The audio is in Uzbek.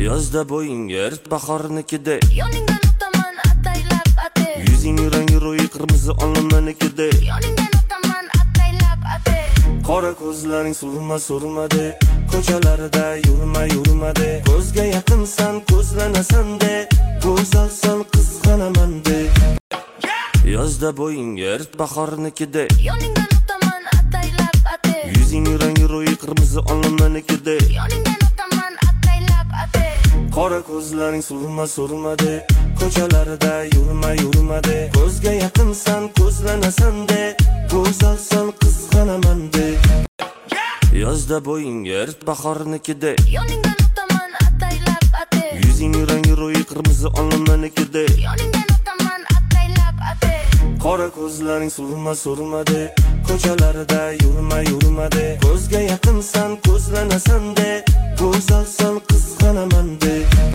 Yozda bo'ying yert bahornikida, Yoningdan o'taman ataylab atay. yuzing rangi ro'yi qirmizi olmanikida, Yoningdan o'taman ataylab atay. qora ko'zlaring surma-surmade, ko'chalarida yurma-yurmade, ko'zga yaqinsan, ko'zlanasan-de, go'zalsan, qizg'anaman-de. Yozda bo'ying yert bahornikida, Yoningdan o'taman ataylab atay. yuzing rangi ro'yi qirmizi olmanikida, Yoningdan o'taman ataylab atay. qora ko'zlaring surma-surmade, ko'chalarida yurma-yurmade, ko'zga yaqinsan, ko'zlanasan-de, go'zalsan, qizg'anaman-de. Yozda bo'ying yert bahornikida, Yoningdan o'taman ataylab atay. yuzing rangi ro'yi qirmizi olmanikida, Yoningdan o'taman ataylab atay. qora ko'zlaring surma-surmade, ko'chalarida yurma-yurmade, ko'zga yaqinsan, ko'zlanasan-de, go'zalsan, qizg'anaman-de.